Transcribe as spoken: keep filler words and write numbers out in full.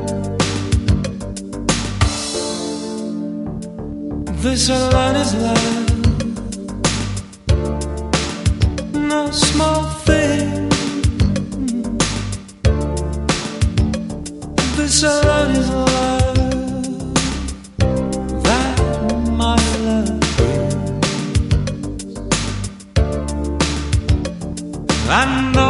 This alone is love, no small thing. This alone is love, that my love brings. And